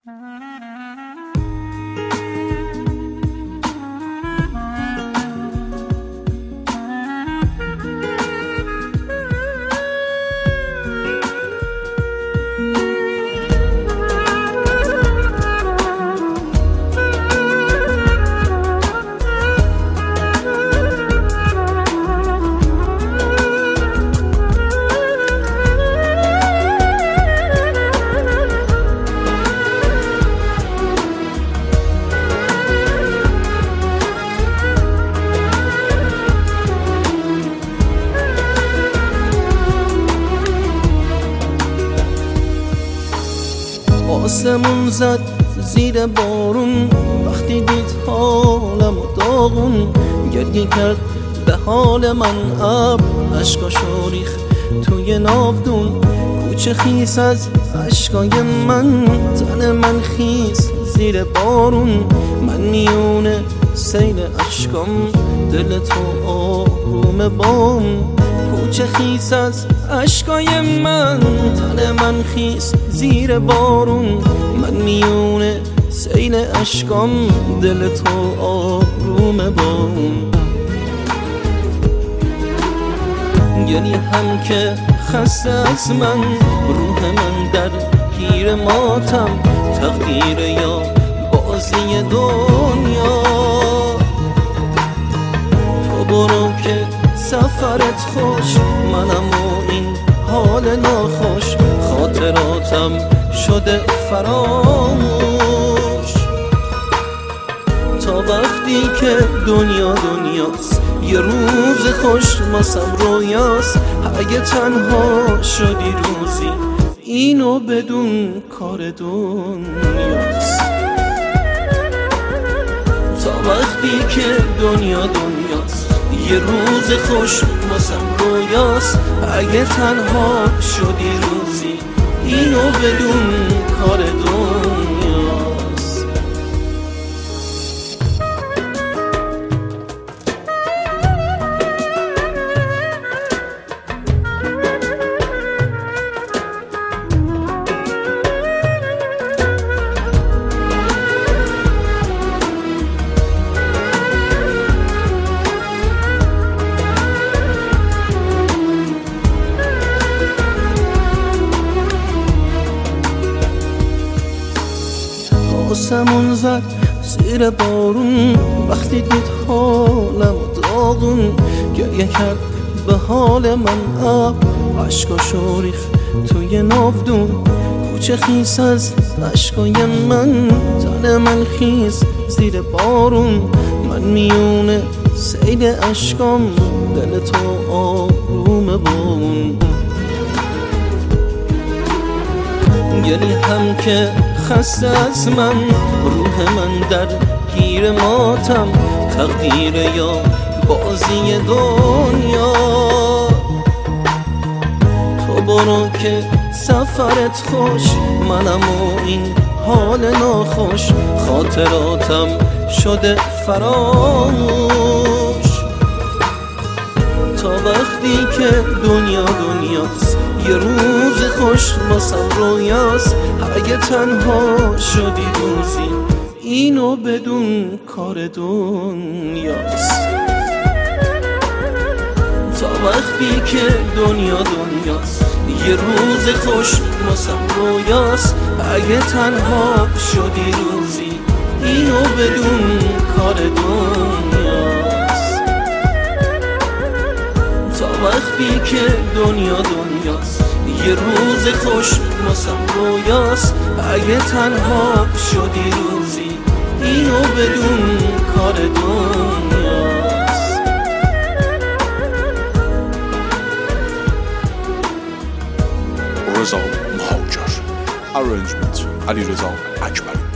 آسمون زد زیر بارون وقتی دید حالم و داغون، گریه کرد به حال من ابر، اشکاشو ریخت توی ناودون. کوچه خیس از اشکای من، تن من خیس زیر بارون. من میونه سیل اشکام، دل تو آروم بام. کوچه خیس از اشکای من، تن من خیس زیر بارون. من میونه سیل اشکام، دل تو آروم بام. یعنی هم که خسته از من، روح من در گیر ماتم. تقدیر یا بازی دنیا، تو برو که سفرت خوش، منم و این حال ناخوش. خاطراتم شده فراموش، تا وقتی که دنیا دنیاست، یه روز خوش واسم رویاست. اگه تنها شدی روزی، اینو بدون کار دنیاست. تا وقتی که دنیا دنیاست، یه روز خوش واسم رویاست. اگه تنها شدی روزی، اینو بدون کار دنیاست. آسمون زد زیر بارون وقتی دید حالم داغون، گریه کرد به حال من ابر، اشکاشو ریخت توی ناودون. کوچه خیس از اشکای من، تن من خیس زیر بارون. من میونه سیل اشکام، دل تو آروم بامون. یعنی هم که خسته از من، روح من در گیر ماتم. تقدیر یا بازی دنیا، تو برو که سفرت خوش، منم و این حال ناخوش. خاطراتم شده فراموش، تا وقتی که دنیا دنیاست، یه روز خوش واسم رویاست. اگه تنها شدی روزی، اینو بدون کار دنیاست. تا وقتی که دنیا دنیاست، یه روز خوش واسم رویاست. اگه تنها شدی روزی، اینو بدون کار دنیاست. تا وقتی که دنیا دنیاست، یه روز خوش واسم رویاست. اگه تنها شدی روزی، اینو بدون کار دنیاست. رضا مهاجر. Arrangement علیرضا اکبری.